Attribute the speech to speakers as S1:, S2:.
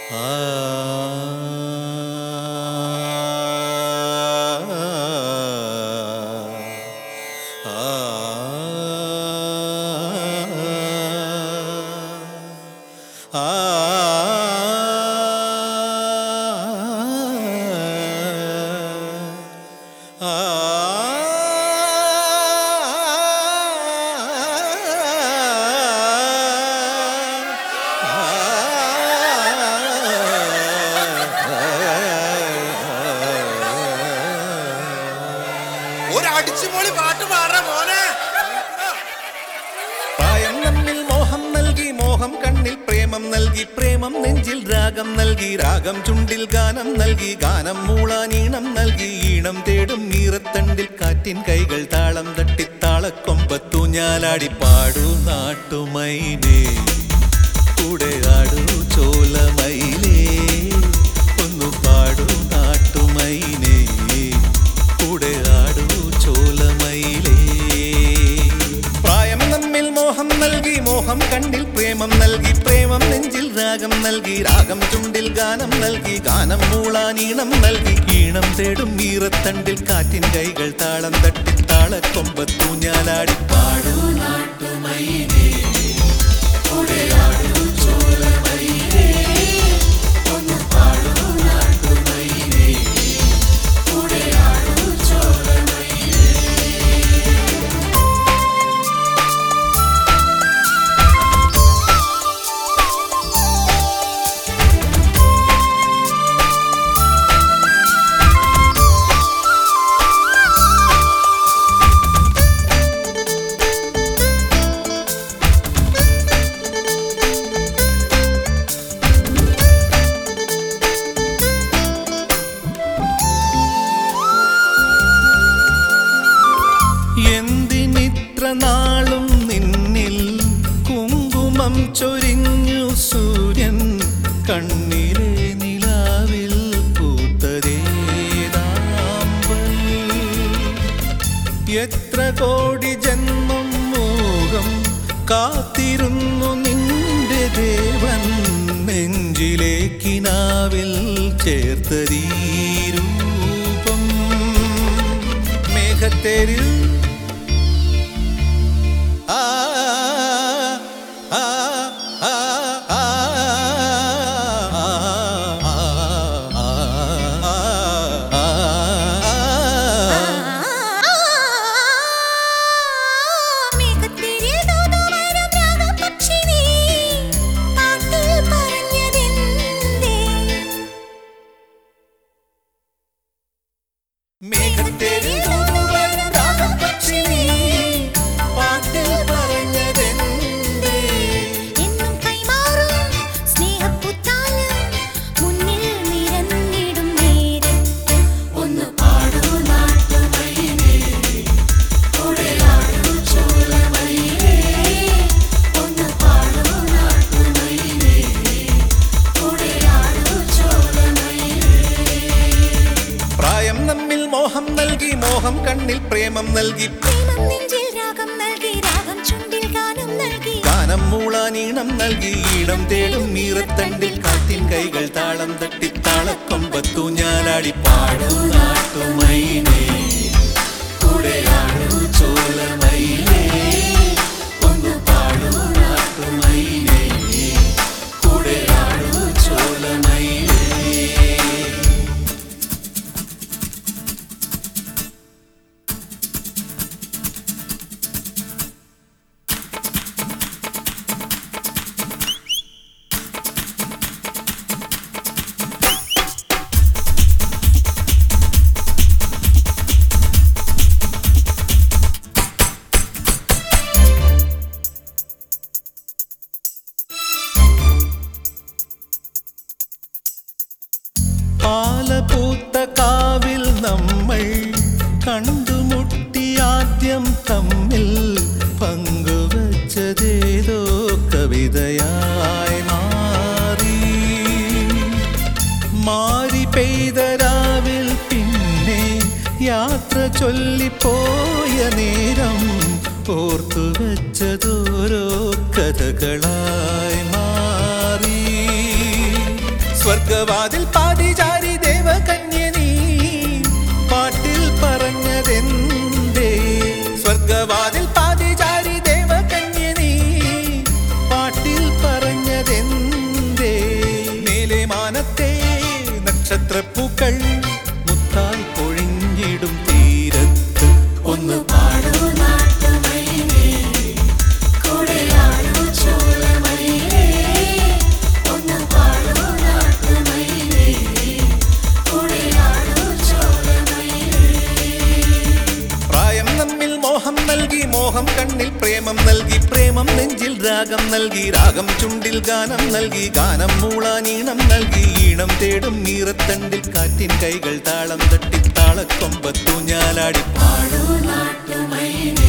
S1: പ്രേമം നെഞ്ചിൽ രാഗം നൽകി രാഗം ചുണ്ടിൽ ഗാനം നൽകി ഗാനം മൂളാനീണം നൽകി ഈണം തേടും നീറത്തണ്ടിൽ കാറ്റിൻ കൈകൾ താളം തട്ടി താളക്കൊമ്പത്തു ഞാലാടി പാടൂ നാട്ടുമൈനേ കൂടെ ആടൂ ചോലമൈലേ ഒന്നു പാടൂ നാട്ടുമൈനേ കൂടെ ആടൂ ചോലമൈലേ പ്രായം നമ്മിൽ മോഹം നൽകി മോഹം കണ്ണിൽ പ്രേമം നൽകി പ്രേമം നെഞ്ചിൽ രാഗം നൽകി രാഗം ചുണ്ടിൽ ഗാനം നൽകി ഗാനം മൂളാനീണം നൽകി ഈണം തേടും നീറത്തണ്ടിൽ കാറ്റിൻ കൈകൾ താളം തട്ടി താളക്കൊമ്പത്തു ഞാലാടി പാടൂ നാട്ടുമൈനേ കൂടെ ആടൂ ചോലമൈലേ ഒന്ന് പാടൂ നാട്ടുമൈനേ കൂടെ ആടൂ ചോലമൈലേ. എന്തിനിത്ര നാളും നിന്നിൽ കുങ്കുമം ചൊരിഞ്ഞു സൂര്യൻ കണ്ണിലെ നിലാവിൽ പൂത്തതേനാമ്പൽ എത്ര കോടി ജന്മം മോഹം കാത്തിരുന്നു നിന്റെ ദേവൻ നെഞ്ചിലെ കിനാവിൽ ചേർത്തതീ രൂപം മേഘത്തേരിൽ മോഹം കണ്ണിൽ പ്രേമം നൽകി
S2: പ്രേമം നെഞ്ചിൽ രാഗം നൽകി രാഗം ചുണ്ടിൽ ഗാനം നൽകി
S1: ഗാനം മൂളാനീണം നൽകി ഈണം തേടും നീറത്തണ്ടിൽ കാറ്റിൻ കൈകൾ താളം തട്ടി താളക്കൊമ്പത്തു ഞാലാടി പാടൂ നാട്ടുമൈനേ കൂടെ ആടൂ ചോലമൈലേ ഒന്ന് പാടൂ നാട്ടുമൈനേ കൂടെ ആടൂ ചോലമൈലേ. പാലപൂത്ത കാവിൽ നമ്മൾ കണ്ടുമുട്ടി ആദ്യം തമ്മിൽ പങ്കുവച്ചതേതോ കവിതയായി മാറി പെയ്ത രാവിൽ പിന്നെ യാത്ര ചൊല്ലിപ്പോയ നേരം ഓർത്തുവച്ചതോരോ കഥകളായി മാറി സ്വർഗവാതിൽ പാതിചാരി ദേവകന്യ നീ പാട്ടിൽ പറഞ്ഞതെന്തേ സ്വർഗവാതിൽ പാതിചാരി ദേവകന്യ നീ പാട്ടിൽ പറഞ്ഞതെന്തേ മേലെ മാനത്തെ നക്ഷത്രപ്പൂക്കൾ മുത്തായി പൊഴിഞ്ഞിടും തീരത്ത് ഒന്ന് പാടൂ
S2: നാട്ടുമയിലേ കൂടെയാടൂ ചോലമയിലേ ഒന്ന് പാടൂ നാട്ടുമയിലേ കൂടെയാടൂ ചോലമയിലേ
S1: പ്രായം നമ്മിൽ മോഹം നൽകി മോഹം കണ്ണിൽ പ്രേമം നൽകി പ്രേമം നെഞ്ചിൽ രാഗം നൽകി രാഗം ചുണ്ടിൽ ഗാനം നൽകി ഗാനം മൂളാനീണം നൽകി ഈണം തേടും നീറത്തണ്ടിൽ കാറ്റിൻ കൈകൾ താളം തട്ടി താളക്കൊമ്പത്തൂഞ്ഞാലാടി
S2: പാടൂ നാട്ടുമയിലേ